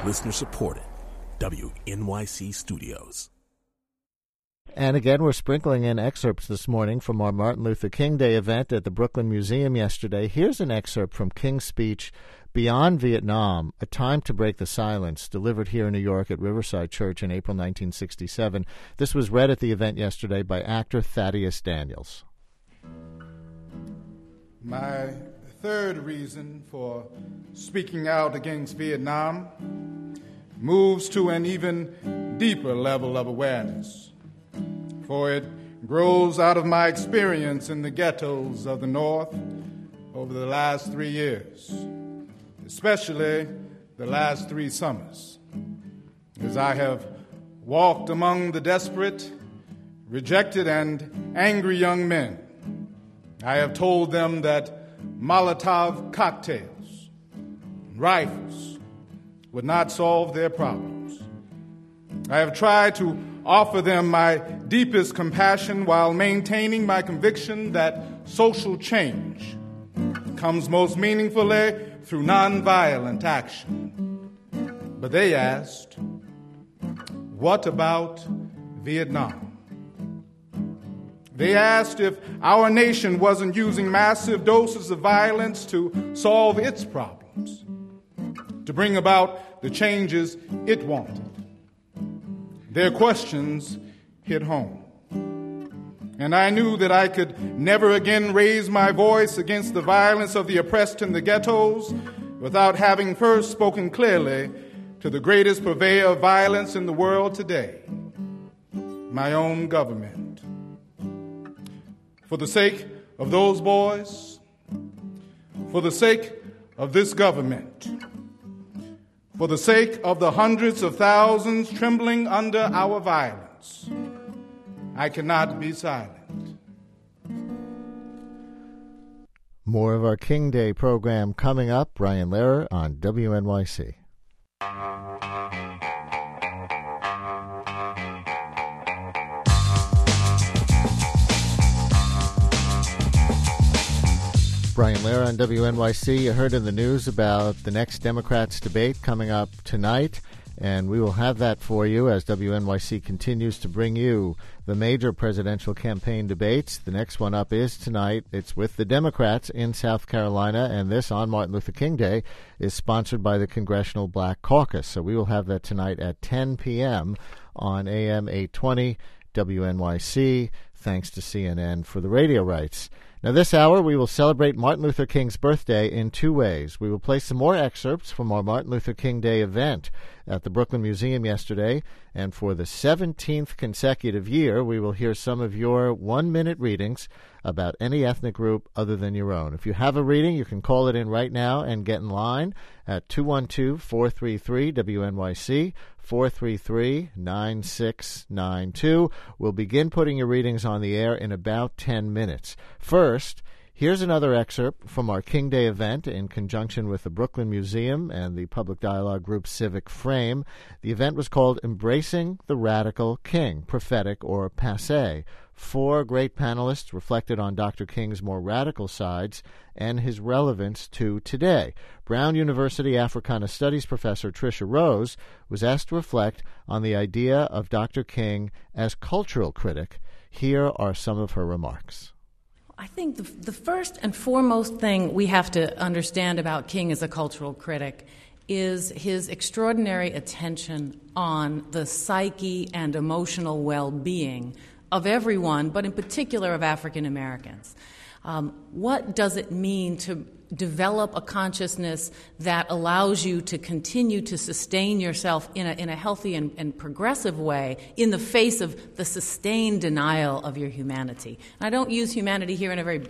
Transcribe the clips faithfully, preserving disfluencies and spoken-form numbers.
Listener supported. W N Y C Studios. And again, we're sprinkling in excerpts this morning from our Martin Luther King Day event at the Brooklyn Museum yesterday. Here's an excerpt from King's speech, Beyond Vietnam, A Time to Break the Silence, delivered here in New York at Riverside Church in April nineteen sixty-seven. This was read at the event yesterday by actor Thaddeus Daniels. My third reason for speaking out against Vietnam moves to an even deeper level of awareness, for it grows out of my experience in the ghettos of the North over the last three years, especially the last three summers, as I have walked among the desperate, rejected, and angry young men. I have told them that Molotov cocktails, rifles, would not solve their problems. I have tried to offer them my deepest compassion while maintaining my conviction that social change comes most meaningfully through nonviolent action. But they asked, what about Vietnam? They asked if our nation wasn't using massive doses of violence to solve its problems, to bring about the changes it wanted. Their questions hit home. And I knew that I could never again raise my voice against the violence of the oppressed in the ghettos without having first spoken clearly to the greatest purveyor of violence in the world today, my own government. For the sake of those boys, for the sake of this government, for the sake of the hundreds of thousands trembling under our violence, I cannot be silent. More of our King Day program coming up. Brian Lehrer on W N Y C. Brian Lehrer on W N Y C. You heard in the news about the next Democrats debate coming up tonight, and we will have that for you as W N Y C continues to bring you the major presidential campaign debates. The next one up is tonight. It's with the Democrats in South Carolina, and this on Martin Luther King Day is sponsored by the Congressional Black Caucus. So we will have that tonight at ten p.m. on A M eight twenty W N Y C, thanks to C N N for the radio rights. Now, this hour, we will celebrate Martin Luther King's birthday in two ways. We will play some more excerpts from our Martin Luther King Day event at the Brooklyn Museum yesterday, and for the seventeenth consecutive year, we will hear some of your one-minute readings about any ethnic group other than your own. If you have a reading, you can call it in right now and get in line at two one two, four three three, W N Y C, four three three, nine six nine two. We'll begin putting your readings on the air in about ten minutes. First, here's another excerpt from our King Day event in conjunction with the Brooklyn Museum and the public dialogue group Civic Frame. The event was called Embracing the Radical King, Prophetic or Passé. Four great panelists reflected on Doctor King's more radical sides and his relevance to today. Brown University Africana Studies professor Tricia Rose was asked to reflect on the idea of Doctor King as cultural critic. Here are some of her remarks. I think the, the first and foremost thing we have to understand about King as a cultural critic is his extraordinary attention on the psyche and emotional well-being of everyone, but in particular of African Americans. Um, what does it mean to develop a consciousness that allows you to continue to sustain yourself in a, in a healthy and, and progressive way in the face of the sustained denial of your humanity? And I don't use humanity here in a very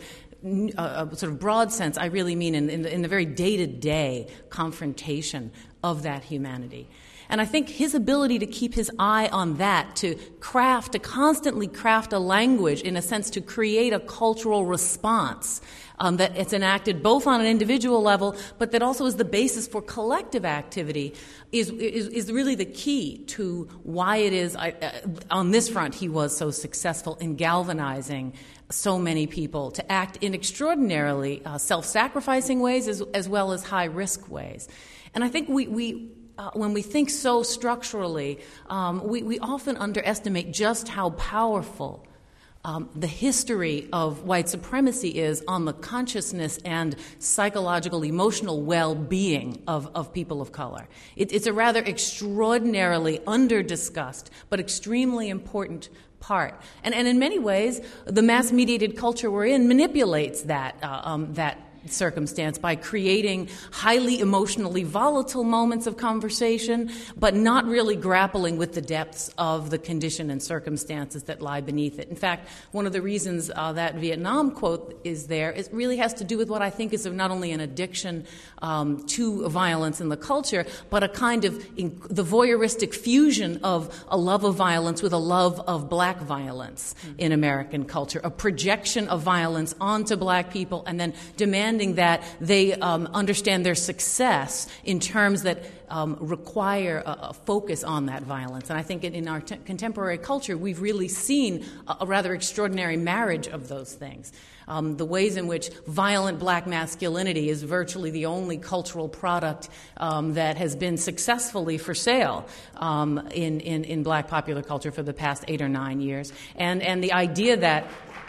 uh, sort of broad sense. I really mean in, in, the, in the very day-to-day confrontation of that humanity. And I think his ability to keep his eye on that, to craft, to constantly craft a language, in a sense, to create a cultural response um, that it's enacted both on an individual level, but that also is the basis for collective activity, is is, is really the key to why it is, I, uh, on this front, he was so successful in galvanizing so many people to act in extraordinarily uh, self-sacrificing ways as, as well as high-risk ways. And I think we... we uh, when we think so structurally, um, we, we often underestimate just how powerful Um, the history of white supremacy is on the consciousness and psychological, emotional well-being of, of people of color. It, it's a rather extraordinarily under-discussed but extremely important part. And, and in many ways, the mass-mediated culture we're in manipulates that, uh, um, that circumstance by creating highly emotionally volatile moments of conversation, but not really grappling with the depths of the condition and circumstances that lie beneath it. In fact, one of the reasons uh, that Vietnam quote is there, it really has to do with what I think is not only an addiction um, to violence in the culture, but a kind of in, the voyeuristic fusion of a love of violence with a love of black violence mm-hmm. in American culture, a projection of violence onto black people and then demanding that they um, understand their success in terms that um, require a, a focus on that violence. And I think in, in our t- contemporary culture, we've really seen a, a rather extraordinary marriage of those things. Um, the ways in which violent black masculinity is virtually the only cultural product um, that has been successfully for sale um, in, in, in black popular culture for the past eight or nine years. And, and the idea that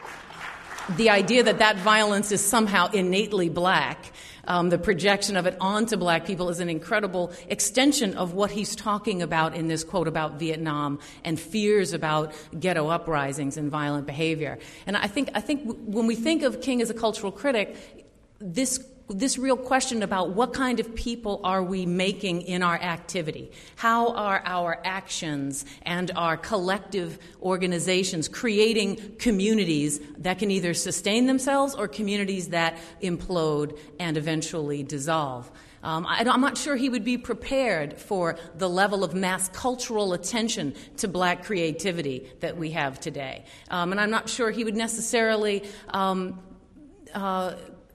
The idea that that violence is somehow innately black, um, the projection of it onto black people is an incredible extension of what he's talking about in this quote about Vietnam and fears about ghetto uprisings and violent behavior. And I think I think when we think of King as a cultural critic, this this real question about what kind of people are we making in our activity? How are our actions and our collective organizations creating communities that can either sustain themselves or communities that implode and eventually dissolve? Um, I, I'm not sure he would be prepared for the level of mass cultural attention to black creativity that we have today. Um, and I'm not sure he would necessarily um, uh,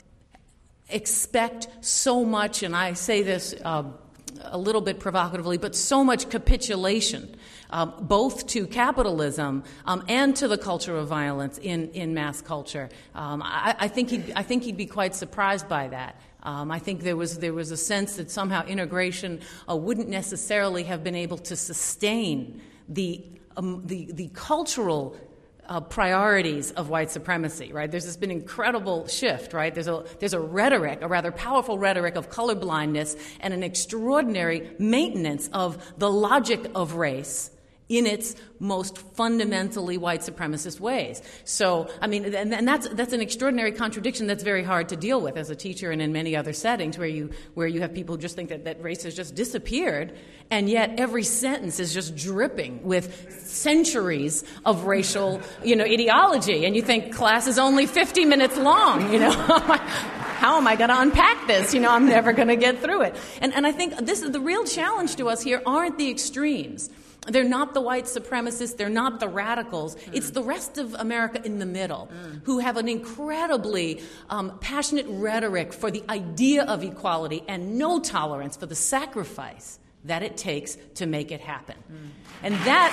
expect so much, and I say this uh, a little bit provocatively, but so much capitulation, uh, both to capitalism um, and to the culture of violence in, in mass culture. Um, I, I think he'd, I think he'd be quite surprised by that. Um, I think there was there was a sense that somehow integration uh, wouldn't necessarily have been able to sustain the um, the, the cultural Uh, priorities of white supremacy, right? There's this been incredible shift, right? There's a there's a rhetoric, a rather powerful rhetoric of colorblindness and an extraordinary maintenance of the logic of race in its most fundamentally white supremacist ways. So, I mean, and, and that's that's an extraordinary contradiction that's very hard to deal with as a teacher and in many other settings where you where you have people who just think that, that race has just disappeared, and yet every sentence is just dripping with centuries of racial, you know, ideology. And you think class is only fifty minutes long, you know. How am I going to unpack this? You know, I'm never going to get through it. And and I think this is the real challenge to us here aren't the extremes. They're not the white supremacists. They're not the radicals. Mm. It's the rest of America in the middle mm. who have an incredibly um, passionate rhetoric for the idea of equality and no tolerance for the sacrifice that it takes to make it happen. Mm. And that...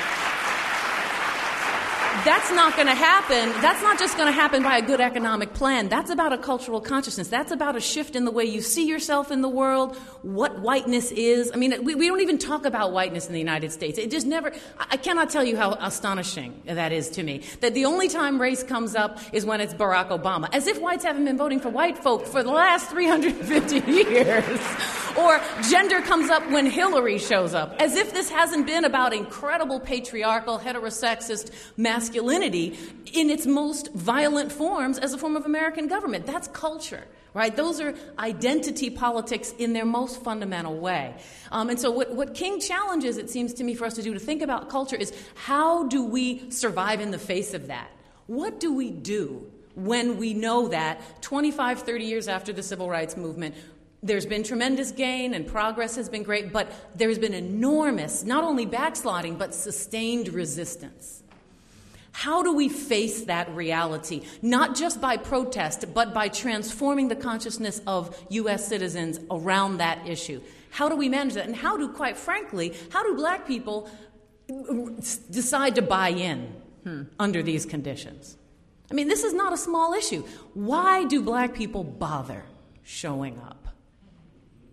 That's not going to happen. That's not just going to happen by a good economic plan. That's about a cultural consciousness. That's about a shift in the way you see yourself in the world, what whiteness is. I mean, we, we don't even talk about whiteness in the United States. It just never, I cannot tell you how astonishing that is to me. That the only time race comes up is when it's Barack Obama. As if whites haven't been voting for white folk for the last three hundred fifty years. Or gender comes up when Hillary shows up. As if this hasn't been about incredible patriarchal, heterosexist masculinity in its most violent forms as a form of American government. That's culture, right? Those are identity politics in their most fundamental way. Um, and so what, what King challenges, it seems to me, for us to do to think about culture is how do we survive in the face of that? What do we do when we know that twenty-five, thirty years after the civil rights movement, there's been tremendous gain and progress has been great, but there's been enormous, not only backsliding, but sustained resistance? How do we face that reality, not just by protest, but by transforming the consciousness of U S citizens around that issue? How do we manage that? And how do, quite frankly, how do black people decide to buy in hmm. under these conditions? I mean, this is not a small issue. Why do black people bother showing up?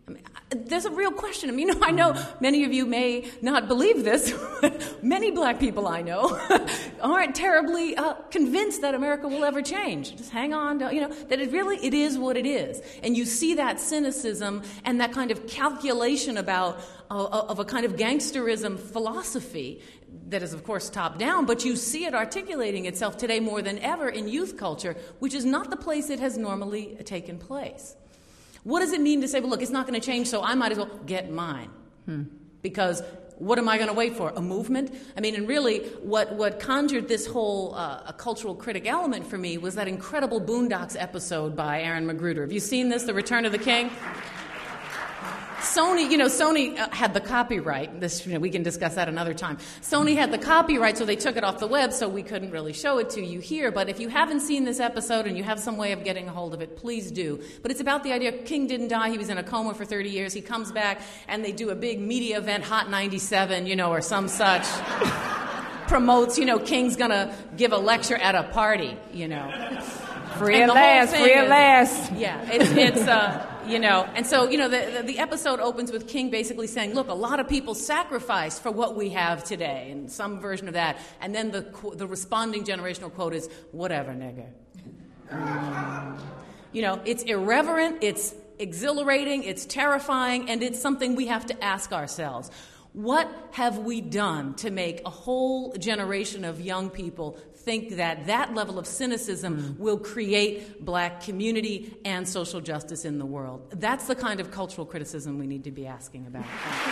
I mean, there's a real question. I mean, you know, I know many of you may not believe this. Many black people I know aren't terribly uh, convinced that America will ever change. Just hang on, to, you know, that it really, it is what it is. And you see that cynicism and that kind of calculation about, uh, of a kind of gangsterism philosophy that is, of course, top down, but you see it articulating itself today more than ever in youth culture, which is not the place it has normally taken place. What does it mean to say, well, look, it's not going to change, so I might as well get mine? Hmm. Because what am I going to wait for? A movement? I mean, and really, what, what conjured this whole uh, a cultural critic element for me was that incredible Boondocks episode by Aaron McGruder. Have you seen this, The Return of the King? Sony, you know, Sony uh, had the copyright. This, you know, we can discuss that another time. Sony had the copyright, so they took it off the web, so we couldn't really show it to you here. But if you haven't seen this episode and you have some way of getting a hold of it, please do. But it's about the idea King didn't die. He was in a coma for thirty years. He comes back, and they do a big media event, Hot ninety-seven, you know, or some such. Promotes, you know, King's going to give a lecture at a party, you know. Free at last, free at last. Yeah, it's, it's uh, you know, and so, you know, the, the, the episode opens with King basically saying, look, a lot of people sacrificed for what we have today, and some version of that. And then the the responding generational quote is, whatever, nigger. Um, you know, it's irreverent, it's exhilarating, it's terrifying, and it's something we have to ask ourselves. What have we done to make a whole generation of young people think that that level of cynicism mm. will create black community and social justice in the world? That's the kind of cultural criticism we need to be asking about.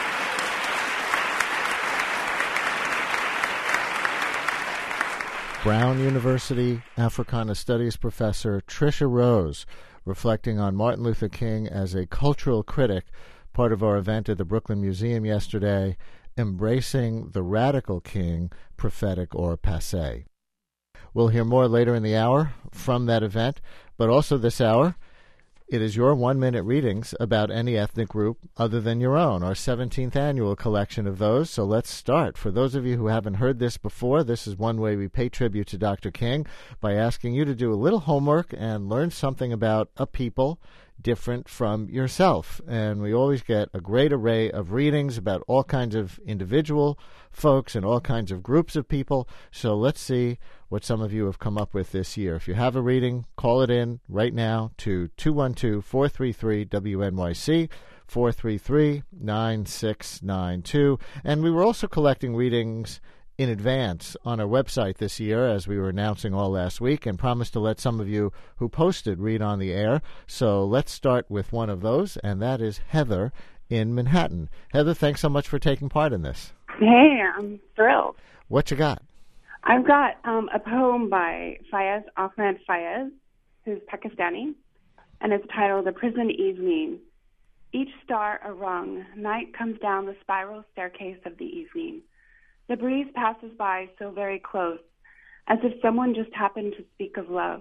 Brown University Africana Studies professor Tricia Rose, reflecting on Martin Luther King as a cultural critic, part of our event at the Brooklyn Museum yesterday, Embracing the Radical King, Prophetic or Passé. We'll hear more later in the hour from that event, but also this hour, it is your one-minute readings about any ethnic group other than your own, our seventeenth annual collection of those. So let's start. For those of you who haven't heard this before, this is one way we pay tribute to Doctor King by asking you to do a little homework and learn something about a people different from yourself. And we always get a great array of readings about all kinds of individual folks and all kinds of groups of people. So let's see what some of you have come up with this year. If you have a reading, call it in right now to two one two, four three three, W N Y C, four three three, nine six nine two. And we were also collecting readings in advance on our website this year, as we were announcing all last week, and promised to let some of you who posted read on the air. So let's start with one of those, and that is Heather in Manhattan. Heather, thanks so much for taking part in this. Hey, I'm thrilled. What you got? I've got um, a poem by Fayez Ahmed Fayez, who's Pakistani, and it's titled A Prison Evening. Each star a rung, night comes down the spiral staircase of the evening. The breeze passes by so very close, as if someone just happened to speak of love.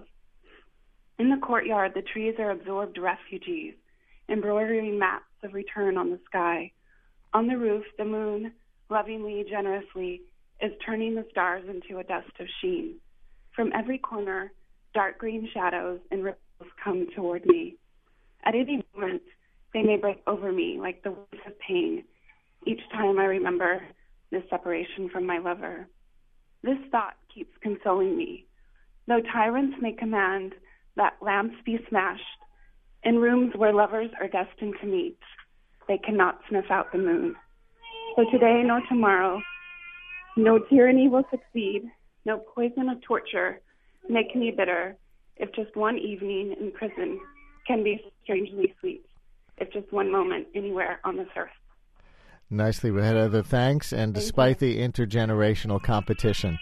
In the courtyard, the trees are absorbed refugees, embroidering maps of return on the sky. On the roof, the moon, lovingly, generously, is turning the stars into a dust of sheen. From every corner, dark green shadows and ripples come toward me. At any moment, they may break over me like the waves of pain, each time I remember this separation from my lover. This thought keeps consoling me. Though tyrants may command that lamps be smashed, in rooms where lovers are destined to meet, they cannot snuff out the moon. So today nor tomorrow, no tyranny will succeed, no poison of torture make me bitter, if just one evening in prison can be strangely sweet, if just one moment anywhere on this earth. Nicely read, Heather. Thanks, and Thank despite you. the intergenerational competition,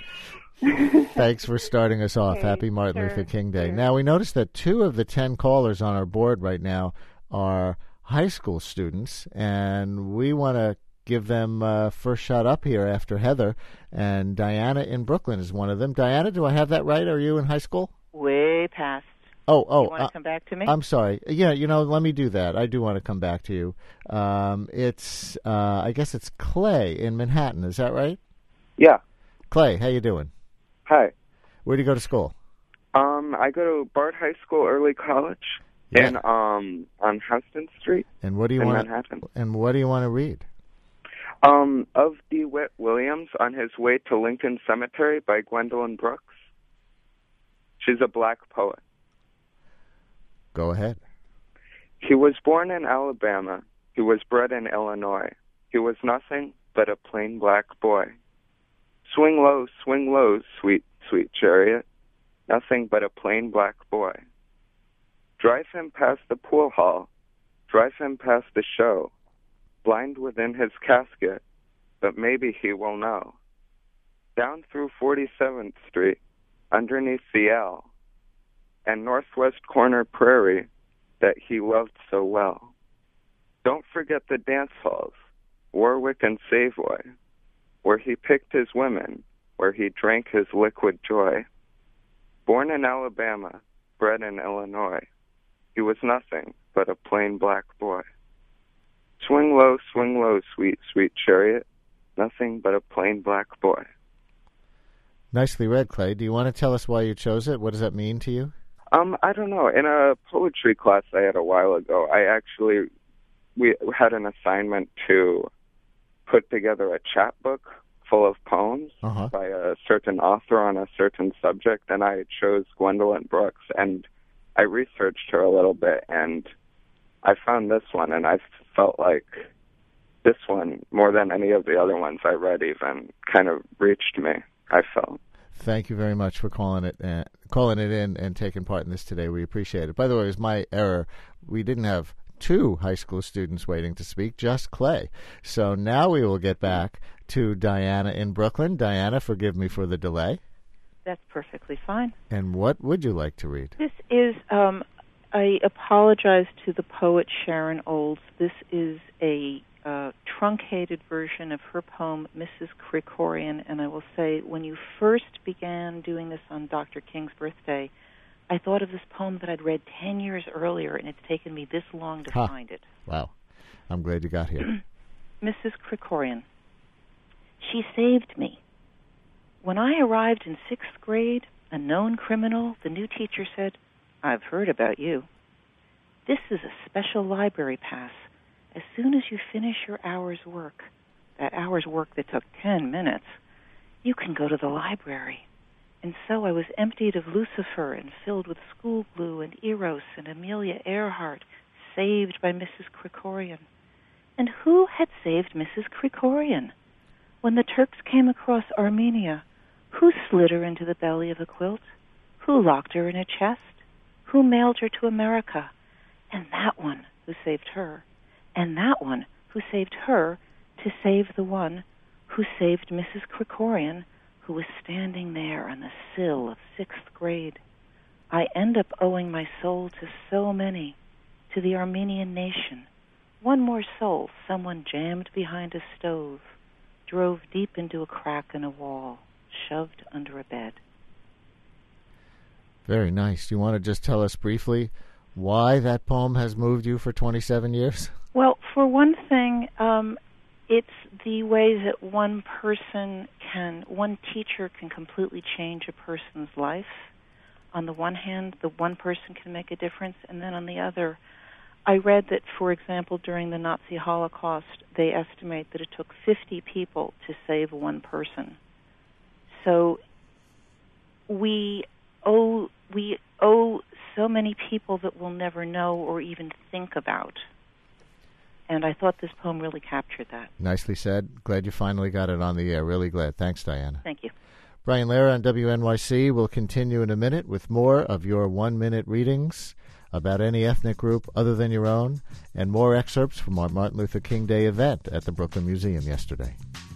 thanks for starting us off. Okay, Happy Martin sure, Luther King Day. sure. Now, we noticed that two of the ten callers on our board right now are high school students, and we want to give them uh, first shot up here after Heather, and Diana in Brooklyn is one of them. Diana, do I have that right? Are you in high school? Way past. Oh, oh. You want to uh, come back to me? I'm sorry. Yeah, you know, let me do that. I do want to come back to you. Um, it's, uh, I guess it's Clay in Manhattan. Is that right? Yeah. Clay, how you doing? Hi. Where do you go to school? Um, I go to Bard High School, early college. Yeah. in um on Houston Street And what do you in want? Manhattan. And what do you want to read? Um, of DeWitt Williams on his way to Lincoln Cemetery by Gwendolyn Brooks. She's a black poet. Go ahead. He was born in Alabama. He was bred in Illinois. He was nothing but a plain black boy. Swing low, swing low, sweet, sweet chariot. Nothing but a plain black boy. Drive him past the pool hall. Drive him past the show. Blind within his casket, but maybe he will know. Down through forty-seventh Street, underneath the L, and Northwest Corner Prairie that he loved so well. Don't forget the dance halls, Warwick and Savoy, where he picked his women, where he drank his liquid joy. Born in Alabama, bred in Illinois, he was nothing but a plain black boy. Swing low, swing low, sweet, sweet chariot, nothing but a plain black boy. Nicely read, Clay. Do you want to tell us why you chose it? What does that mean to you? Um, I don't know. In a poetry class I had a while ago, I actually, we had an assignment to put together a chapbook full of poems uh-huh. by a certain author on a certain subject, and I chose Gwendolyn Brooks, and I researched her a little bit, and I found this one, and I felt like this one, more than any of the other ones I read even, kind of reached me, I felt. Thank you very much for calling it uh, calling it in and taking part in this today. We appreciate it. By the way, it was my error. We didn't have two high school students waiting to speak, just Clay. So now we will get back to Diana in Brooklyn. Diana, forgive me for the delay. That's perfectly fine. And what would you like to read? This is, um, I apologize to the poet Sharon Olds. This is a uh, truncated version of her poem, Missus Krikorian, and I will say, when you first began doing this on Doctor King's birthday, I thought of this poem that I'd read ten years earlier, and it's taken me this long to huh. find it. Wow. I'm glad you got here. Missus Krikorian. She saved me. When I arrived in sixth grade, a known criminal, the new teacher said, "I've heard about you. This is a special library pass. As soon as you finish your hour's work, that hour's work that took ten minutes, you can go to the library." And so I was emptied of Lucifer and filled with school glue and Eros and Amelia Earhart, saved by Missus Krikorian. And who had saved Missus Krikorian? When the Turks came across Armenia, who slid her into the belly of a quilt? Who locked her in a chest? Who mailed her to America? And that one who saved her. And that one who saved her to save the one who saved Missus Krikorian, who was standing there on the sill of sixth grade. I end up owing my soul to so many, to the Armenian nation. One more soul someone jammed behind a stove, drove deep into a crack in a wall, shoved under a bed. Very nice. Do you want to just tell us briefly why that poem has moved you for twenty-seven years? Well, for one thing, um, it's the way that one person can, one teacher can completely change a person's life. On the one hand, the one person can make a difference, and then on the other, I read that, for example, during the Nazi Holocaust, they estimate that it took fifty people to save one person. So we owe we owe so many people that we'll never know or even think about. And I thought this poem really captured that. Nicely said. Glad you finally got it on the air. Really glad. Thanks, Diana. Thank you. Brian Lehrer on W N Y C will continue in a minute with more of your one-minute readings about any ethnic group other than your own, and more excerpts from our Martin Luther King Day event at the Brooklyn Museum yesterday.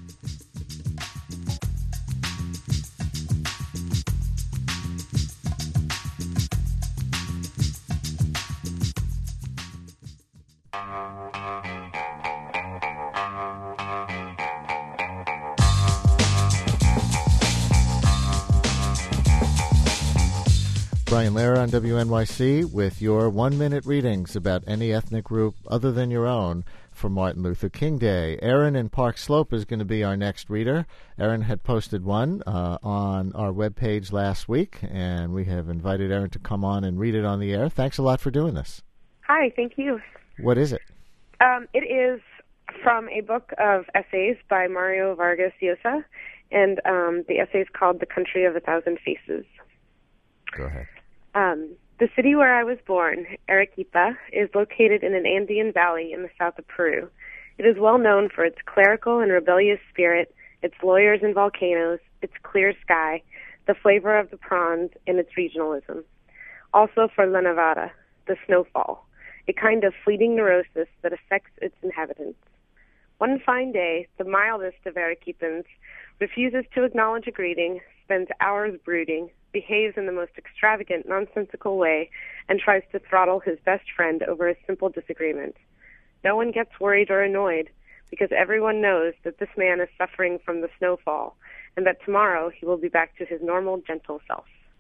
Brian Lehrer on W N Y C with your one-minute readings about any ethnic group other than your own for Martin Luther King Day. Erin in Park Slope is going to be our next reader. Erin had posted one uh, on our webpage last week, and we have invited Erin to come on and read it on the air. Thanks a lot for doing this. Hi, thank you. What is it? Um, it is from a book of essays by Mario Vargas Llosa, and um, the essay is called The Country of a Thousand Faces. Go ahead. Um, the city where I was born, Arequipa, is located in an Andean valley in the south of Peru. It is well known for its clerical and rebellious spirit, its lawyers and volcanoes, its clear sky, the flavor of the prawns, and its regionalism. Also for La Nevada, the snowfall, a kind of fleeting neurosis that affects its inhabitants. One fine day, the mildest of Arequipans refuses to acknowledge a greeting, spends hours brooding, behaves in the most extravagant, nonsensical way, and tries to throttle his best friend over a simple disagreement. No one gets worried or annoyed, because everyone knows that this man is suffering from the snowfall, and that tomorrow he will be back to his normal, gentle self.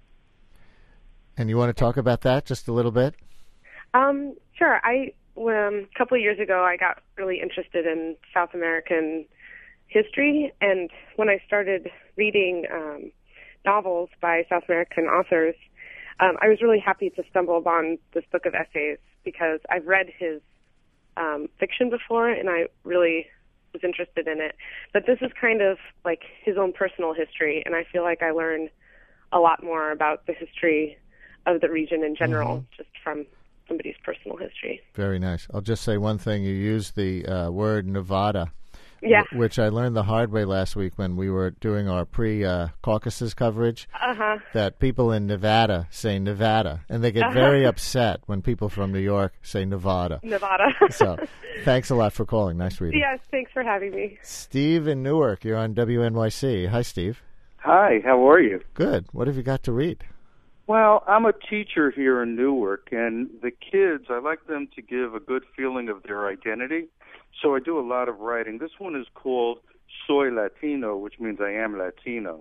And you want to talk about that just a little bit? Um, sure. I, um, a couple of years ago, I got really interested in South American history, and when I started reading um, novels by South American authors, um, I was really happy to stumble upon this book of essays because I've read his um, fiction before, and I really was interested in it. But this is kind of like his own personal history, and I feel like I learned a lot more about the history of the region in general, mm-hmm. just from somebody's personal history. Very nice. I'll just say one thing. You used the uh, word Nevada, yeah. w- which I learned the hard way last week when we were doing our pre-Caucasus uh, coverage, uh-huh. that people in Nevada say Nevada, and they get uh-huh. very upset when people from New York say Nevada. Nevada. So thanks a lot for calling. Nice reading. Yes, thanks for having me. Steve in Newark, you're on W N Y C. Hi, Steve. Hi, how are you? Good. What have you got to read? Well, I'm a teacher here in Newark, and the kids, I like them to give a good feeling of their identity, so I do a lot of writing. This one is called Soy Latino, which means I am Latino.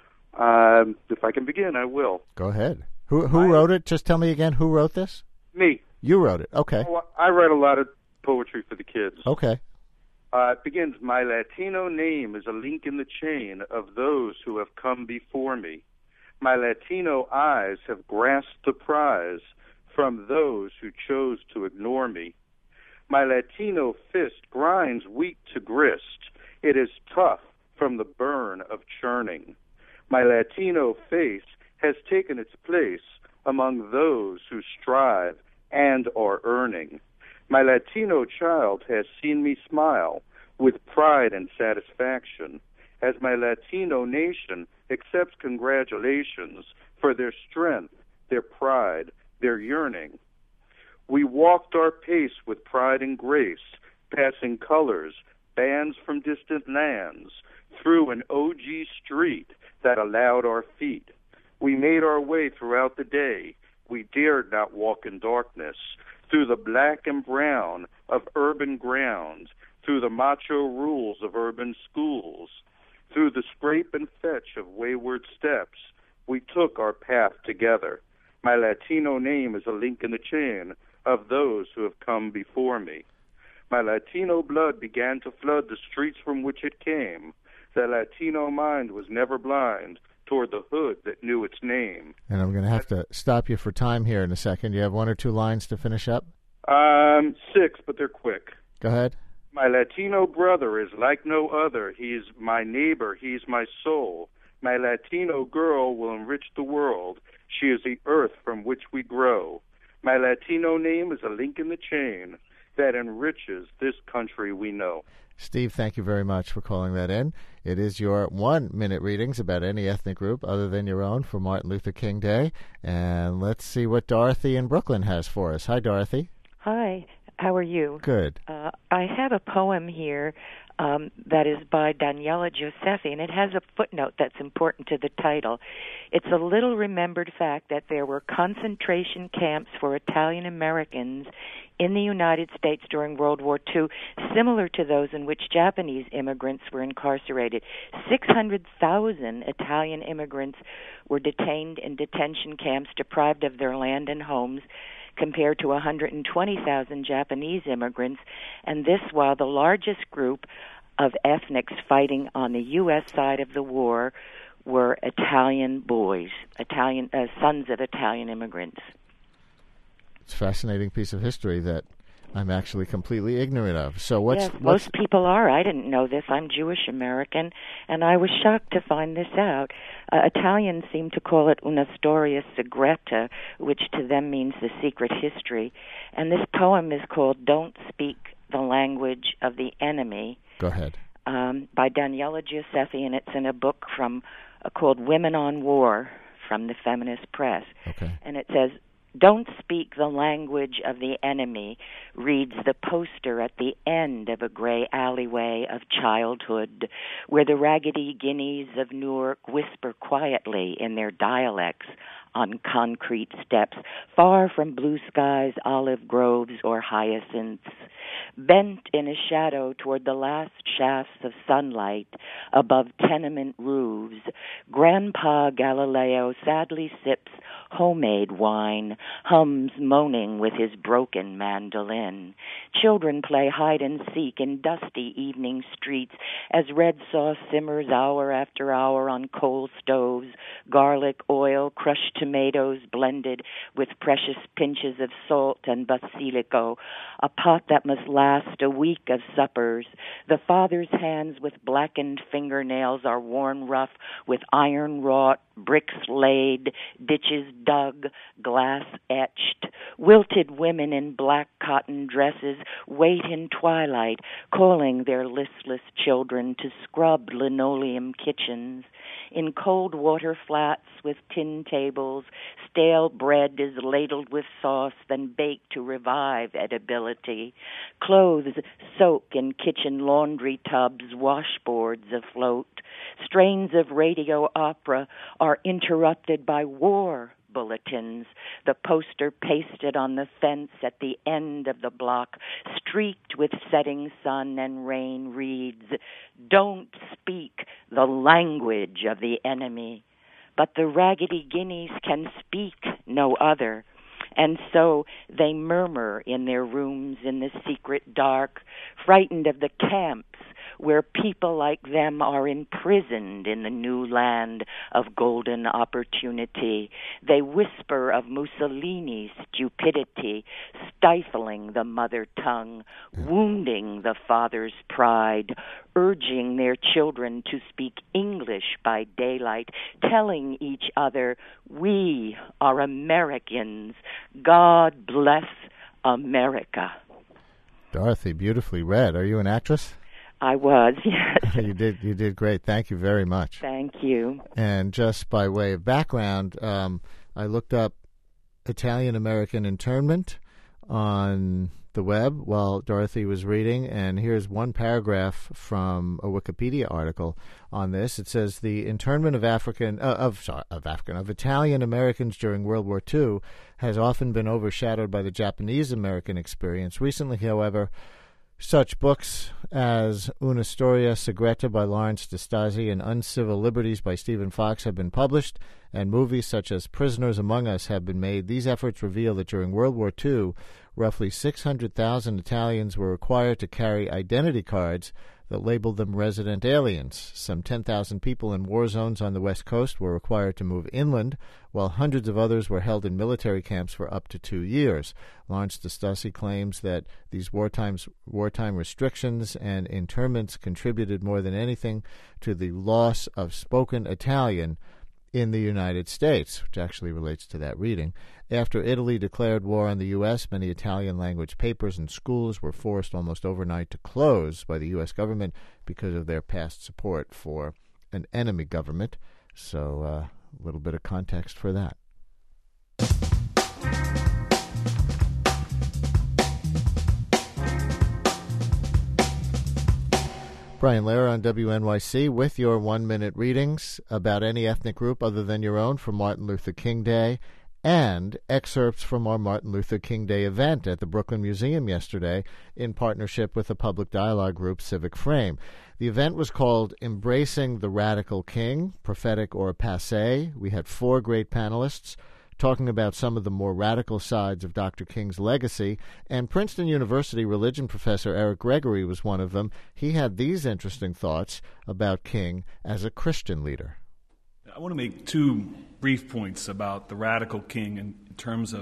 Um, if I can begin, I will. Go ahead. Who who I, wrote it? Just tell me again, who wrote this? Me. You wrote it. Okay. Oh, I write a lot of poetry for the kids. Okay. Uh, it begins, my Latino name is a link in the chain of those who have come before me. My Latino eyes have grasped the prize from those who chose to ignore me. My Latino fist grinds wheat to grist. It is tough from the burn of churning. My Latino face has taken its place among those who strive and are earning. My Latino child has seen me smile with pride and satisfaction as my Latino nation accepts congratulations for their strength, their pride, their yearning. We walked our pace with pride and grace, passing colors, bands from distant lands, through an O G street that allowed our feet. We made our way throughout the day. We dared not walk in darkness, through the black and brown of urban grounds, through the macho rules of urban schools. Through the scrape and fetch of wayward steps, we took our path together. My Latino name is a link in the chain of those who have come before me. My Latino blood began to flood the streets from which it came. The Latino mind was never blind toward the hood that knew its name. And I'm going to have to stop you for time here in a second. You have one or two lines to finish up? Um, six, but they're quick. Go ahead. My Latino brother is like no other. He's my neighbor. He's my soul. My Latino girl will enrich the world. She is the earth from which we grow. My Latino name is a link in the chain that enriches this country we know. Steve, thank you very much for calling that in. It is your one-minute readings about any ethnic group other than your own for Martin Luther King Day. And let's see what Dorothy in Brooklyn has for us. Hi, Dorothy. Hi. How are you? Good. Uh, I have a poem here um, that is by Daniela Josefi, and it has a footnote that's important to the title. It's a little remembered fact that there were concentration camps for Italian Americans in the United States during World War Two, similar to those in which Japanese immigrants were incarcerated. six hundred thousand Italian immigrants were detained in detention camps, deprived of their land and homes, compared to one hundred twenty thousand Japanese immigrants, and this while the largest group of ethnics fighting on the U S side of the war were Italian boys, Italian uh, sons of Italian immigrants. It's a fascinating piece of history that I'm actually completely ignorant of. So what's, yes, what's most people are. I didn't know this. I'm Jewish American, and I was shocked to find this out. Uh, Italians seem to call it una storia segreta, which to them means the secret history. And this poem is called Don't Speak the Language of the Enemy. Go ahead. Um, by Daniela Giuseppe, and it's in a book from uh, called Women on War from the Feminist Press. Okay. And it says, "Don't speak the language of the enemy," reads the poster at the end of a gray alleyway of childhood, where the raggedy guineas of Newark whisper quietly in their dialects on concrete steps, far from blue skies, olive groves, or hyacinths. Bent in a shadow toward the last shafts of sunlight above tenement roofs, Grandpa Galileo sadly sips homemade wine, hums moaning with his broken mandolin. Children play hide and seek in dusty evening streets as red sauce simmers hour after hour on coal stoves, garlic, oil, crushed tomatoes blended with precious pinches of salt and basilico, a pot that must last a week of suppers. The father's hands with blackened fingernails are worn rough with iron wrought, bricks laid, ditches dug, glass etched. Wilted women in black cotton dresses wait in twilight, calling their listless children to scrubbed linoleum kitchens. In cold water flats with tin tables, stale bread is ladled with sauce, then baked to revive edibility. Clothes soak in kitchen laundry tubs, washboards afloat. Strains of radio opera are interrupted by war bulletins. The poster pasted on the fence at the end of the block, streaked with setting sun and rain, reads, "Don't speak the language of the enemy." But the raggedy guineas can speak no other. And so they murmur in their rooms in the secret dark, frightened of the camps where people like them are imprisoned in the new land of golden opportunity. They whisper of Mussolini's stupidity, stifling the mother tongue, wounding the father's pride, urging their children to speak English by daylight, telling each other, "We are Americans. God bless America." Dorothy, beautifully read. Are you an actress? I was, yes. you did. You did great. Thank you very much. Thank you. And just by way of background, um, I looked up Italian-American internment on the web while Dorothy was reading, and here's one paragraph from a Wikipedia article on this. It says the internment of African uh, of sorry, of African of Italian Americans during World War Two has often been overshadowed by the Japanese American experience. Recently, however, such books as Una Storia Segreta by Lawrence D'Astasi and Uncivil Liberties by Stephen Fox have been published, and movies such as Prisoners Among Us have been made. These efforts reveal that during World War Two, roughly six hundred thousand Italians were required to carry identity cards that labeled them resident aliens. Some ten thousand people in war zones on the West Coast were required to move inland, while hundreds of others were held in military camps for up to two years. Lawrence D'Astasi claims that these wartime, wartime restrictions and internments contributed more than anything to the loss of spoken Italian in the United States, which actually relates to that reading. After Italy declared war on the U S, many Italian-language papers and schools were forced almost overnight to close by the U S government because of their past support for an enemy government. So uh, a little bit of context for that. Brian Lehrer on W N Y C with your one-minute readings about any ethnic group other than your own from Martin Luther King Day, and excerpts from our Martin Luther King Day event at the Brooklyn Museum yesterday in partnership with the public dialogue group Civic Frame. The event was called Embracing the Radical King, Prophetic or Passé. We had four great panelists talking about some of the more radical sides of Doctor King's legacy, and Princeton University religion professor Eric Gregory was one of them. He had these interesting thoughts about King as a Christian leader. I want to make two brief points about the radical King in terms of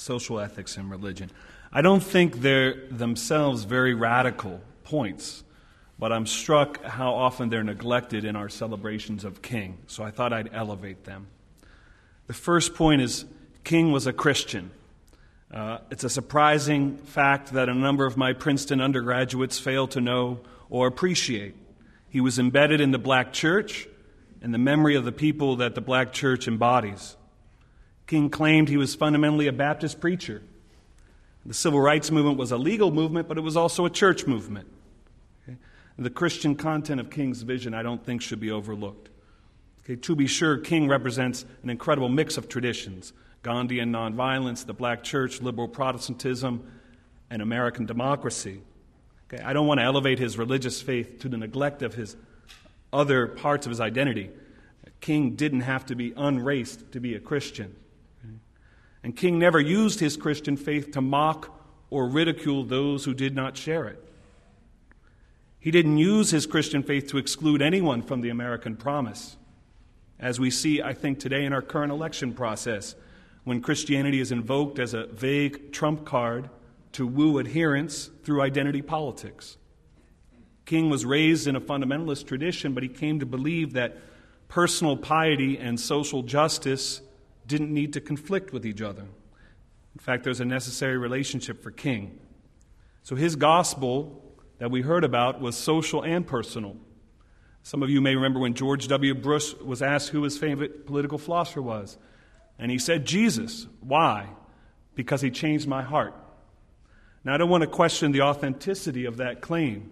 social ethics and religion. I don't think they're themselves very radical points, but I'm struck how often they're neglected in our celebrations of King, so I thought I'd elevate them. The first point is King was a Christian. Uh, it's a surprising fact that a number of my Princeton undergraduates fail to know or appreciate. He was embedded in the black church and the memory of the people that the black church embodies. King claimed he was fundamentally a Baptist preacher. The civil rights movement was a legal movement, but it was also a church movement. Okay? The Christian content of King's vision, I don't think, should be overlooked. Okay? To be sure, King represents an incredible mix of traditions: Gandhian nonviolence, the black church, liberal Protestantism, and American democracy. Okay? I don't want to elevate his religious faith to the neglect of his other parts of his identity. King didn't have to be unraced to be a Christian. And King never used his Christian faith to mock or ridicule those who did not share it. He didn't use his Christian faith to exclude anyone from the American promise, as we see, I think, today in our current election process, when Christianity is invoked as a vague trump card to woo adherents through identity politics. King was raised in a fundamentalist tradition, but he came to believe that personal piety and social justice didn't need to conflict with each other. In fact, there's a necessary relationship for King. So his gospel that we heard about was social and personal. Some of you may remember when George W. Bush was asked who his favorite political philosopher was. And he said, Jesus. Why? Because he changed my heart. Now, I don't want to question the authenticity of that claim.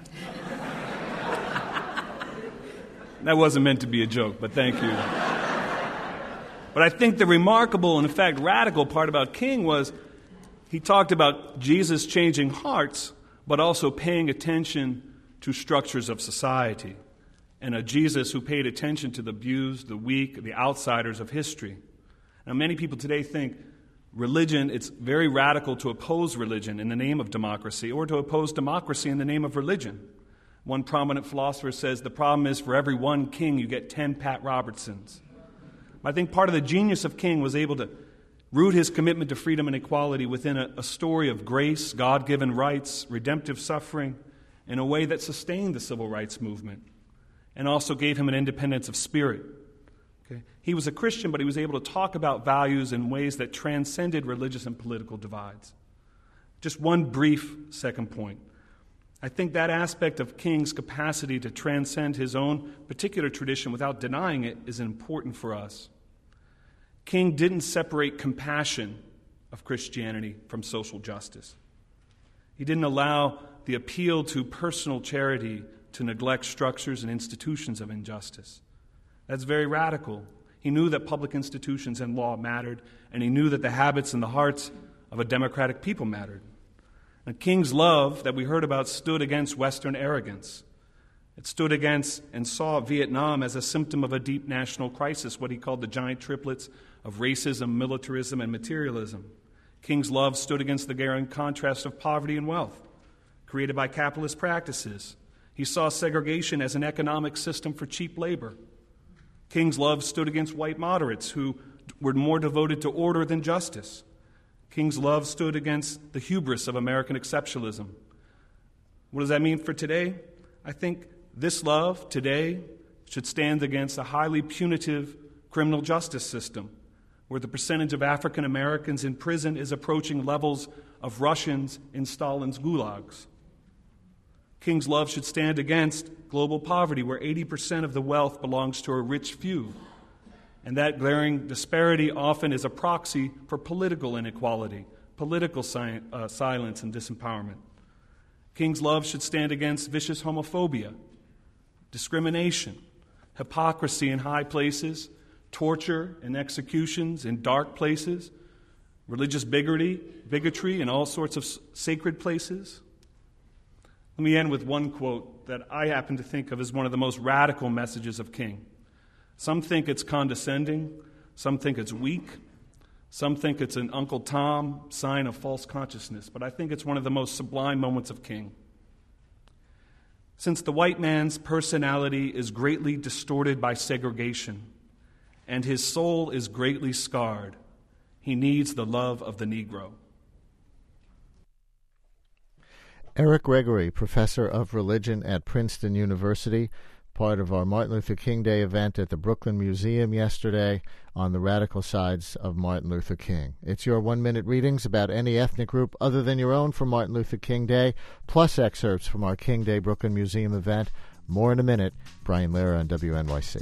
That wasn't meant to be a joke, but thank you. But I think the remarkable and, in fact, radical part about King was he talked about Jesus changing hearts, but also paying attention to structures of society, and a Jesus who paid attention to the abused, the weak, the outsiders of history. Now, many people today think religion, it's very radical to oppose religion in the name of democracy, or to oppose democracy in the name of religion. One prominent philosopher says the problem is for every one king, you get ten Pat Robertsons. I think part of the genius of King was able to root his commitment to freedom and equality within a, a story of grace, God-given rights, redemptive suffering, in a way that sustained the civil rights movement and also gave him an independence of spirit. Okay? He was a Christian, but he was able to talk about values in ways that transcended religious and political divides. Just one brief second point. I think that aspect of King's capacity to transcend his own particular tradition without denying it is important for us. King didn't separate compassion of Christianity from social justice. He didn't allow the appeal to personal charity to neglect structures and institutions of injustice. That's very radical. He knew that public institutions and law mattered, and he knew that the habits and the hearts of a democratic people mattered. And King's love that we heard about stood against Western arrogance. It stood against and saw Vietnam as a symptom of a deep national crisis, what he called the giant triplets of racism, militarism, and materialism. King's love stood against the glaring contrast of poverty and wealth created by capitalist practices. He saw segregation as an economic system for cheap labor. King's love stood against white moderates who were more devoted to order than justice. King's love stood against the hubris of American exceptionalism. What does that mean for today? I think this love today should stand against a highly punitive criminal justice system where the percentage of African Americans in prison is approaching levels of Russians in Stalin's gulags. King's love should stand against global poverty where eighty percent of the wealth belongs to a rich few. And that glaring disparity often is a proxy for political inequality, political si- uh, silence and disempowerment. King's love should stand against vicious homophobia, discrimination, hypocrisy in high places, torture and executions in dark places, religious bigotry, bigotry in all sorts of s- sacred places. Let me end with one quote that I happen to think of as one of the most radical messages of King. Some think it's condescending, some think it's weak, some think it's an Uncle Tom sign of false consciousness, but I think it's one of the most sublime moments of King. Since the white man's personality is greatly distorted by segregation, and his soul is greatly scarred, He needs the love of the Negro. Eric Gregory, professor of religion at Princeton University, part of our Martin Luther King Day event at the Brooklyn Museum yesterday on the radical sides of Martin Luther King. It's your one-minute readings about any ethnic group other than your own for Martin Luther King Day, plus excerpts from our King Day Brooklyn Museum event. More in a minute. Brian Lehrer on W N Y C.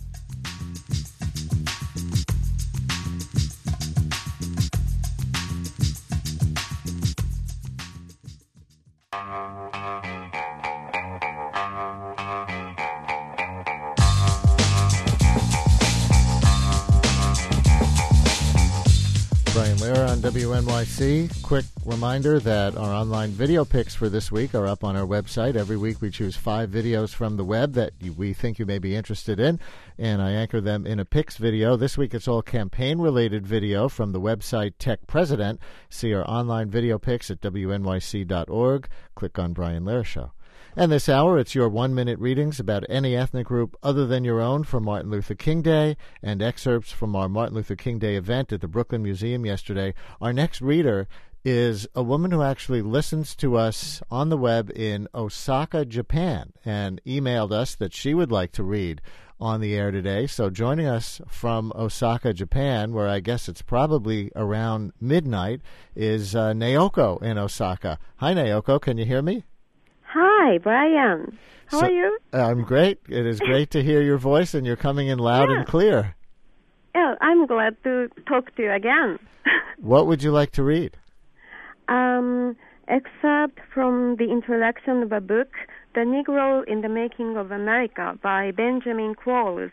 Brian Lehrer on W N Y C. Quick reminder that our online video picks for this week are up on our website. Every week we choose five videos from the web that we think you may be interested in, and I anchor them in a picks video. This week it's all campaign-related video from the website Tech President. See our online video picks at W N Y C dot org. Click on Brian Lehrer Show. And this hour, it's your one-minute readings about any ethnic group other than your own for Martin Luther King Day and excerpts from our Martin Luther King Day event at the Brooklyn Museum yesterday. Our next reader is a woman who actually listens to us on the web in Osaka, Japan, and emailed us that she would like to read on the air today. So joining us from Osaka, Japan, where I guess it's probably around midnight, is uh, Naoko in Osaka. Hi, Naoko. Can you hear me? Hi, Brian. How so, are you? I'm great. It is great to hear your voice, and you're coming in loud yeah. and clear. Yeah, I'm glad to talk to you again. What would you like to read? Um, excerpt from the introduction of a book, The Negro in the Making of America by Benjamin Qualls.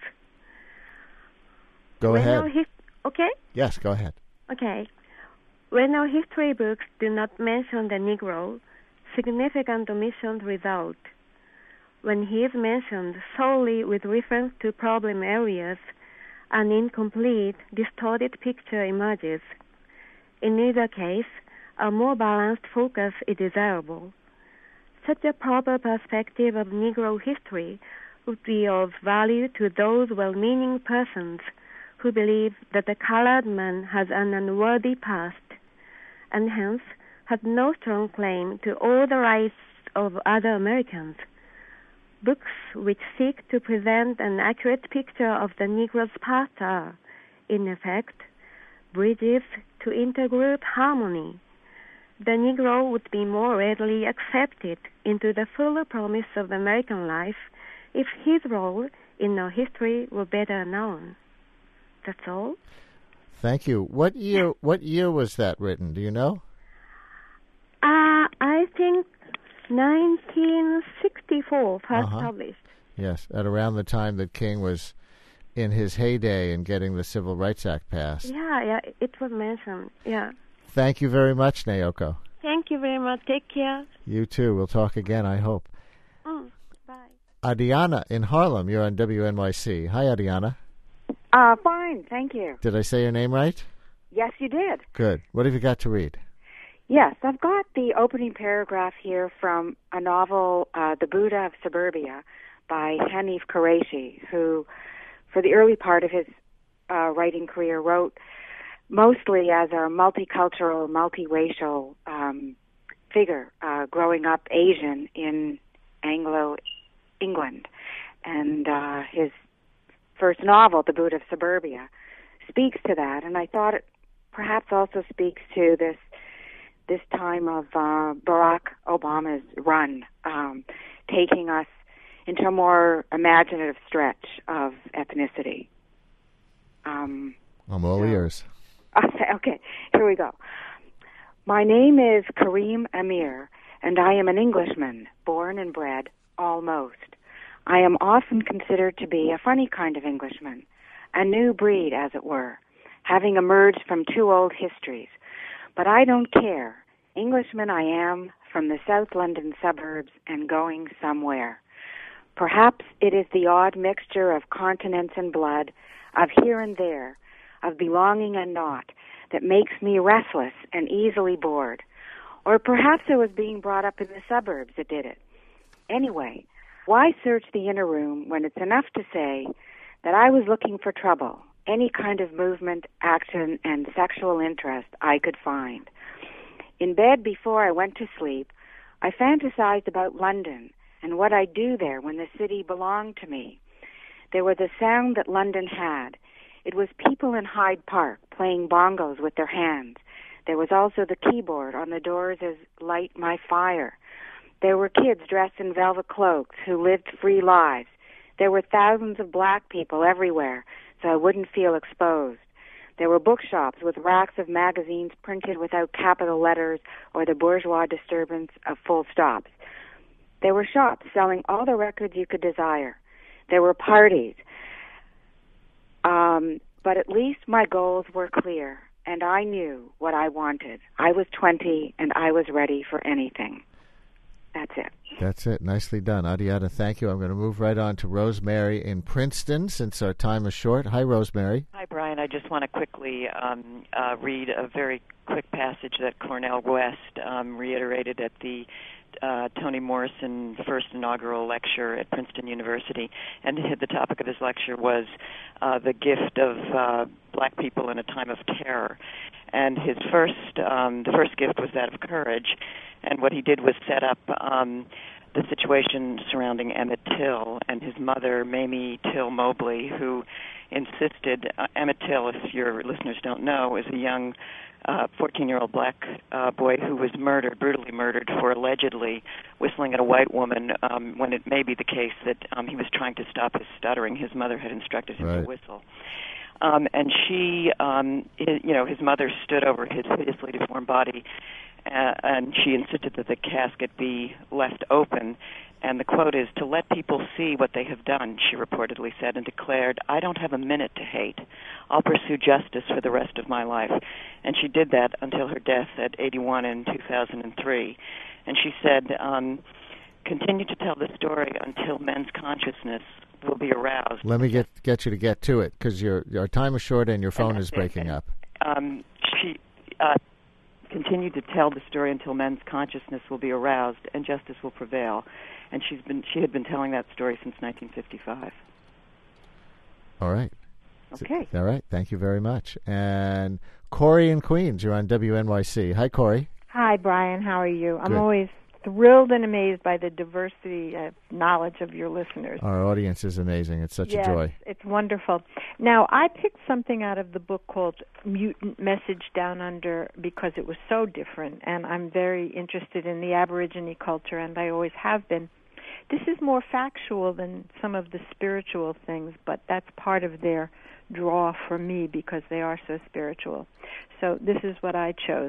Go when ahead. His- okay? Yes, go ahead. Okay. When our history books do not mention the Negro, significant omissions result. When he is mentioned solely with reference to problem areas, an incomplete, distorted picture emerges. In either case, a more balanced focus is desirable. Such a proper perspective of Negro history would be of value to those well-meaning persons who believe that the colored man has an unworthy past, and hence has no strong claim to all the rights of other Americans. Books which seek to present an accurate picture of the Negro's past are, in effect, bridges to intergroup harmony. The Negro would be more readily accepted into the fuller promise of American life if his role in our history were better known. That's all. Thank you. What year? What year was that written? Do you know? Uh, I think nineteen sixty-four, first uh-huh. published. Yes, at around the time that King was in his heyday in getting the Civil Rights Act passed. Yeah, yeah, it was mentioned, yeah. Thank you very much, Naoko. Thank you very much. Take care. You too. We'll talk again, I hope. Mm, bye. Adiana in Harlem, you're on W N Y C. Hi, Adiana. Uh, fine, thank you. Did I say your name right? Yes, you did. Good. What have you got to read? Yes, I've got the opening paragraph here from a novel, uh, The Buddha of Suburbia, by Hanif Kureishi, who, for the early part of his uh, writing career, wrote mostly as a multicultural, multiracial um, figure, uh, growing up Asian in Anglo-England. And uh, his first novel, The Buddha of Suburbia, speaks to that, and I thought it perhaps also speaks to this this time of uh, Barack Obama's run, um, taking us into a more imaginative stretch of ethnicity. Um, I'm all so, ears. Okay, here we go. My name is Kareem Amir, and I am an Englishman, born and bred, almost. I am often considered to be a funny kind of Englishman, a new breed, as it were, having emerged from two old histories. But I don't care. Englishman I am, from the South London suburbs and going somewhere. Perhaps it is the odd mixture of continents and blood, of here and there, of belonging and not, that makes me restless and easily bored. Or perhaps it was being brought up in the suburbs that did it. Anyway, why search the inner room when it's enough to say that I was looking for trouble, any kind of movement, action, and sexual interest I could find. In bed before I went to sleep, I fantasized about London and what I'd do there when the city belonged to me. There was a sound that London had. It was people in Hyde Park playing bongos with their hands. There was also the keyboard on the doors as Light My Fire. There were kids dressed in velvet cloaks who lived free lives. There were thousands of black people everywhere, so I wouldn't feel exposed. There were bookshops with racks of magazines printed without capital letters or the bourgeois disturbance of full stops. There were shops selling all the records you could desire. There were parties. Um, but at least my goals were clear, and I knew what I wanted. I was twenty, and I was ready for anything. That's it. That's it. Nicely done. Adiata, thank you. I'm going to move right on to Rosemary in Princeton since our time is short. Hi, Rosemary. Hi, Brian. I just want to quickly um, uh, read a very quick passage that Cornel West um, reiterated at the uh, Toni Morrison first inaugural lecture at Princeton University. And the topic of his lecture was uh, the gift of uh, black people in a time of terror. And his first, um, the first gift was that of courage. And what he did was set up um, the situation surrounding Emmett Till and his mother, Mamie Till Mobley, who insisted, uh, Emmett Till, if your listeners don't know, is a young uh, fourteen-year-old black uh, boy who was murdered, brutally murdered, for allegedly whistling at a white woman um, when it may be the case that um, he was trying to stop his stuttering. His mother had instructed him Right. to whistle. Um, and she, um, his, you know, his mother stood over his hideously deformed body, uh, and she insisted that the casket be left open. And the quote is, "To let people see what they have done," she reportedly said, and declared, "I don't have a minute to hate. I'll pursue justice for the rest of my life." And she did that until her death at eighty-one in two thousand three. And she said, um, "Continue to tell the story until men's consciousness will be aroused." Let me get get you to get to it because your our time is short and your phone is breaking up. Um, she uh, continued to tell the story until men's consciousness will be aroused and justice will prevail. And she's been she had been telling that story since nineteen fifty-five. All right. Okay. All right. Thank you very much. And Corey in Queens, you're on W N Y C. Hi, Corey. Hi, Brian. How are you? I'm Good. always thrilled and amazed by the diversity of knowledge of your listeners. Our audience is amazing. It's such yes, a joy. It's wonderful. Now, I picked something out of the book called Mutant Message Down Under because it was so different, and I'm very interested in the Aborigine culture, and I always have been. This is more factual than some of the spiritual things, but that's part of their draw for me because they are so spiritual. So this is what I chose.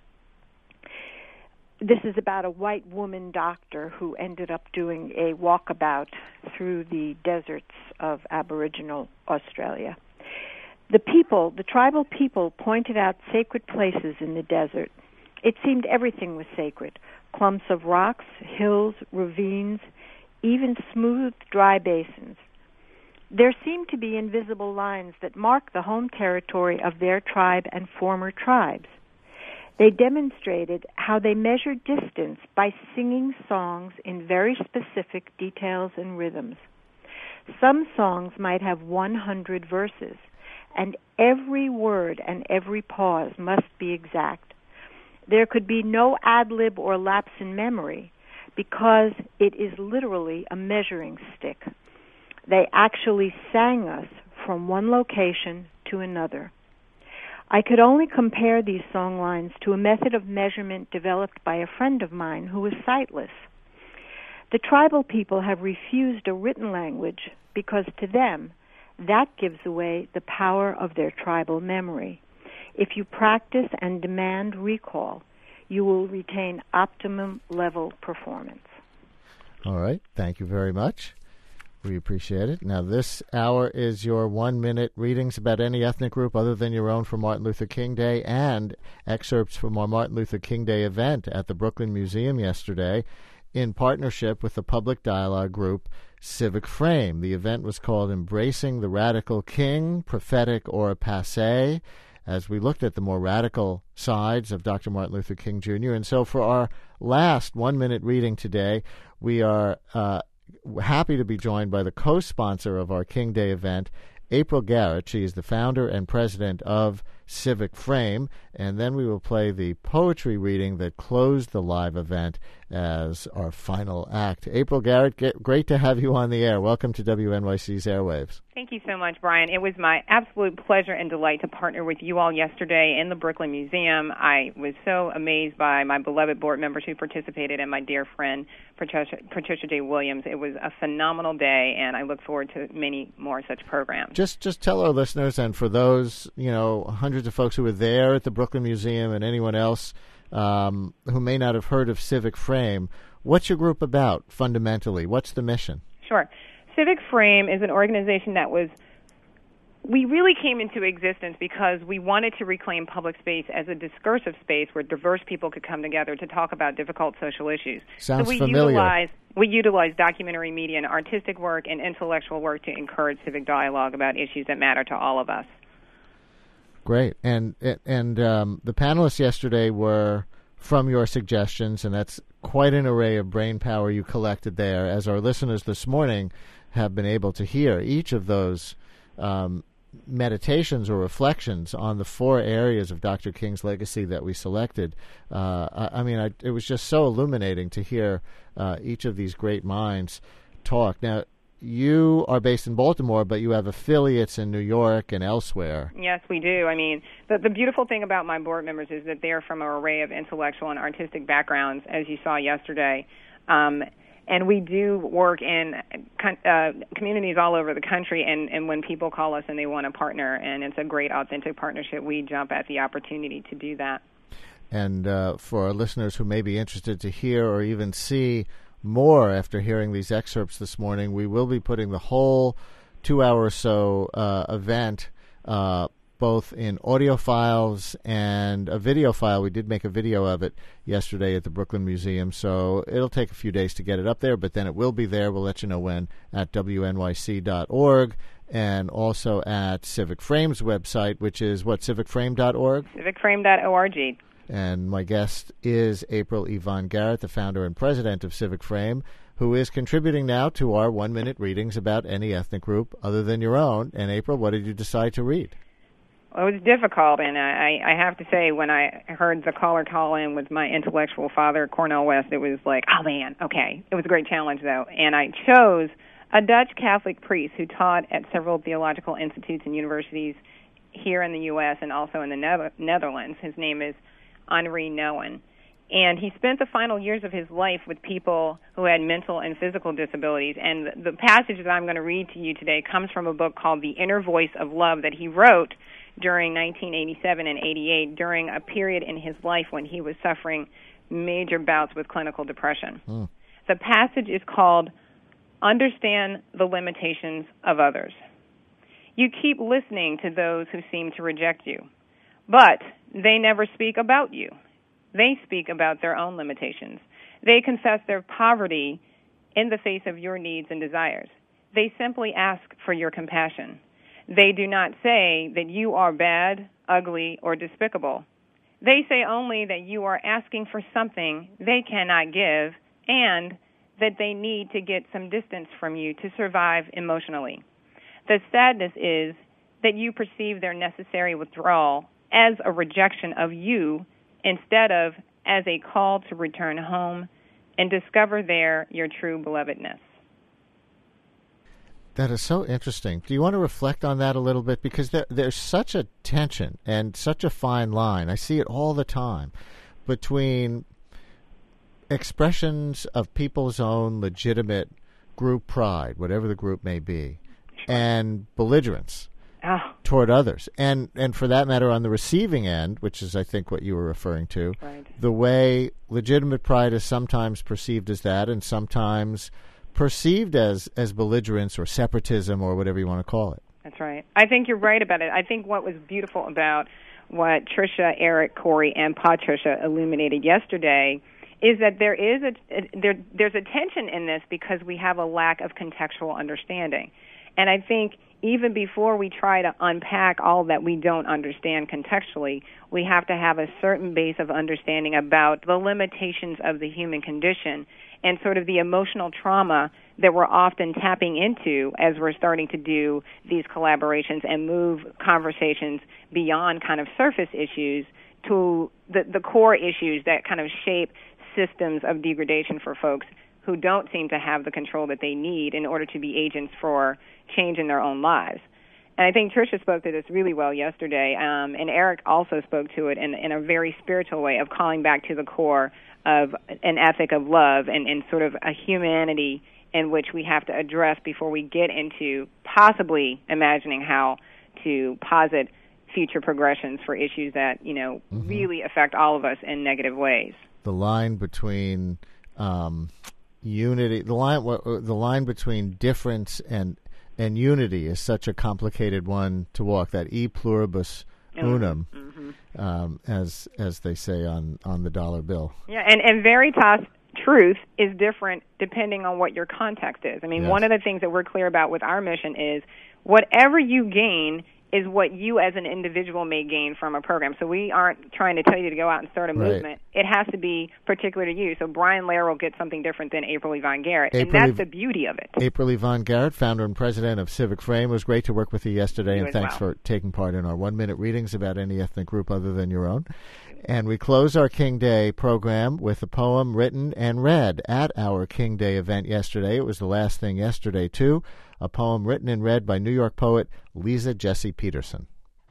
This is about a white woman doctor who ended up doing a walkabout through the deserts of Aboriginal Australia. The people, the tribal people, pointed out sacred places in the desert. It seemed everything was sacred. Clumps of rocks, hills, ravines, even smooth, dry basins. There seemed to be invisible lines that marked the home territory of their tribe and former tribes. They demonstrated how they measured distance by singing songs in very specific details and rhythms. Some songs might have one hundred verses, and every word and every pause must be exact. There could be no ad-lib or lapse in memory because it is literally a measuring stick. They actually sang us from one location to another. I could only compare these song lines to a method of measurement developed by a friend of mine who was sightless. The tribal people have refused a written language because to them, that gives away the power of their tribal memory. If you practice and demand recall, you will retain optimum level performance. All right. Thank you very much. We appreciate it. Now, this hour is your one-minute readings about any ethnic group other than your own for Martin Luther King Day and excerpts from our Martin Luther King Day event at the Brooklyn Museum yesterday in partnership with the public dialogue group Civic Frame. The event was called Embracing the Radical King, Prophetic or Passé, as we looked at the more radical sides of Doctor Martin Luther King Junior And so for our last one-minute reading today, we are uh, happy to be joined by the co-sponsor of our King Day event, April Garrett. She is the founder and president of Civic Frame, and then we will play the poetry reading that closed the live event as our final act. April Garrett, get, great to have you on the air. Welcome to W N Y C's Airwaves. Thank you so much, Brian. It was my absolute pleasure and delight to partner with you all yesterday in the Brooklyn Museum. I was so amazed by my beloved board members who participated and my dear friend, Patricia, Patricia J. Williams. It was a phenomenal day, and I look forward to many more such programs. Just just tell our listeners, and for those, you know, hundreds of folks who were there at the Brooklyn Museum and anyone else um, who may not have heard of Civic Frame, what's your group about fundamentally? What's the mission? Sure. Civic Frame is an organization that was, we really came into existence because we wanted to reclaim public space as a discursive space where diverse people could come together to talk about difficult social issues. Sounds so we familiar. Utilize, we utilize documentary media and artistic work and intellectual work to encourage civic dialogue about issues that matter to all of us. Great. And and um, the panelists yesterday were from your suggestions, and that's quite an array of brain power you collected there, as our listeners this morning have been able to hear. Each of those um, meditations or reflections on the four areas of Doctor King's legacy that we selected. Uh, I, I mean, I, it was just so illuminating to hear uh, each of these great minds talk. Now, you are based in Baltimore, but you have affiliates in New York and elsewhere. Yes, we do. I mean, the, the beautiful thing about my board members is that they're from an array of intellectual and artistic backgrounds, as you saw yesterday. Um, and we do work in uh, communities all over the country, and, and when people call us and they want to partner, and it's a great, authentic partnership, we jump at the opportunity to do that. And uh, for our listeners who may be interested to hear or even see more after hearing these excerpts this morning, we will be putting the whole two-hour or so uh, event uh, both in audio files and a video file. We did make a video of it yesterday at the Brooklyn Museum, so it'll take a few days to get it up there, but then it will be there. We'll let you know when at W N Y C dot org and also at Civic Frame's website, which is what, civic frame dot org? civic frame dot org. And my guest is April Yvonne Garrett, the founder and president of Civic Frame, who is contributing now to our one-minute readings about any ethnic group other than your own. And April, what did you decide to read? Well, it was difficult, and I, I have to say, when I heard the caller call in with my intellectual father, Cornel West, it was like, oh, man, okay. It was a great challenge, though. And I chose a Dutch Catholic priest who taught at several theological institutes and universities here in the U S and also in the Nether- Netherlands. His name is Henri Nouwen. And he spent the final years of his life with people who had mental and physical disabilities. And the passage that I'm going to read to you today comes from a book called The Inner Voice of Love that he wrote during nineteen eighty-seven and eighty-eight, during a period in his life when he was suffering major bouts with clinical depression. Mm. The passage is called Understand the Limitations of Others. You keep listening to those who seem to reject you, but they never speak about you. They speak about their own limitations. They confess their poverty in the face of your needs and desires. They simply ask for your compassion. They do not say that you are bad, ugly, or despicable. They say only that you are asking for something they cannot give and that they need to get some distance from you to survive emotionally. The sadness is that you perceive their necessary withdrawal as a rejection of you instead of as a call to return home and discover there your true belovedness. That is so interesting. Do you want to reflect on that a little bit? Because there, there's such a tension and such a fine line. I see it all the time between expressions of people's own legitimate group pride, whatever the group may be, and belligerence oh. toward others. And and for that matter, on the receiving end, which is, I think, what you were referring to, right. the way legitimate pride is sometimes perceived as that and sometimes perceived as, as belligerence or separatism or whatever you want to call it. That's right. I think you're right about it. I think what was beautiful about what Tricia, Eric, Corey, and Patricia illuminated yesterday is that there is a, a there there's a tension in this because we have a lack of contextual understanding. And I think even before we try to unpack all that we don't understand contextually, we have to have a certain base of understanding about the limitations of the human condition and sort of the emotional trauma that we're often tapping into as we're starting to do these collaborations and move conversations beyond kind of surface issues to the, the core issues that kind of shape systems of degradation for folks who don't seem to have the control that they need in order to be agents for change in their own lives. And I think Tricia spoke to this really well yesterday, um, and Eric also spoke to it in, in a very spiritual way of calling back to the core of an ethic of love and, and sort of a humanity in which we have to address before we get into possibly imagining how to posit future progressions for issues that, you know, mm-hmm. really affect all of us in negative ways. The line between um, unity, the line, the line between difference and and unity is such a complicated one to walk. That e pluribus unum, mm-hmm. um, as as they say on, on the dollar bill. Yeah, and and Veritas truth is different depending on what your context is. I mean, yes. One of the things that we're clear about with our mission is whatever you gain is what you as an individual may gain from a program. So we aren't trying to tell you to go out and start a right. movement. It has to be particular to you. So Brian Lehrer will get something different than April Yvonne Garrett, April and that's the beauty of it. April Yvonne Garrett, founder and president of Civic Frame. It was great to work with you yesterday, you and thanks well. for taking part in our one-minute readings about any ethnic group other than your own. And we close our King Day program with a poem written and read at our King Day event yesterday. It was the last thing yesterday, too. A poem written and read by New York poet Lisa Jessie Peterson.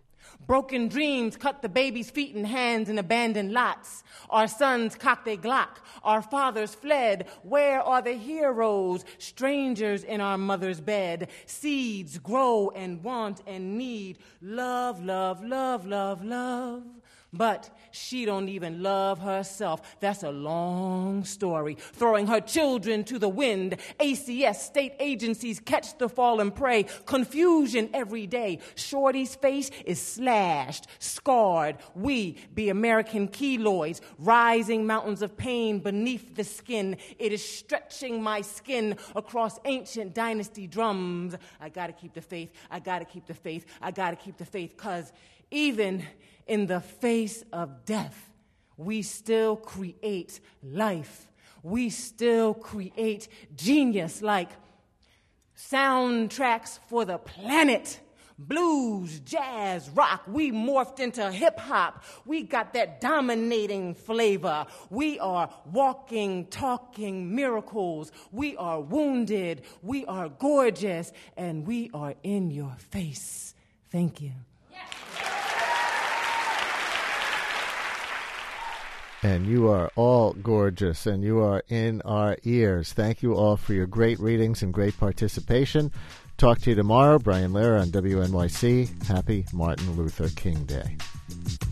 Broken dreams cut the baby's feet and hands in abandoned lots. Our sons cocked a Glock. Our fathers fled. Where are the heroes? Strangers in our mother's bed. Seeds grow and want and need love, love, love, love, love. But she don't even love herself. That's a long story. Throwing her children to the wind. A C S, state agencies catch the fallen prey. Confusion every day. Shorty's face is slashed, scarred. We be American keloids, rising mountains of pain beneath the skin. It is stretching my skin across ancient dynasty drums. I gotta keep the faith. I gotta keep the faith. I gotta keep the faith, 'cause even in the face of death, we still create life. We still create genius, like soundtracks for the planet. Blues, jazz, rock, we morphed into hip-hop. We got that dominating flavor. We are walking, talking miracles. We are wounded. We are gorgeous. And we are in your face. Thank you. And you are all gorgeous, and you are in our ears. Thank you all for your great readings and great participation. Talk to you tomorrow. Brian Lehrer on W N Y C. Happy Martin Luther King Day.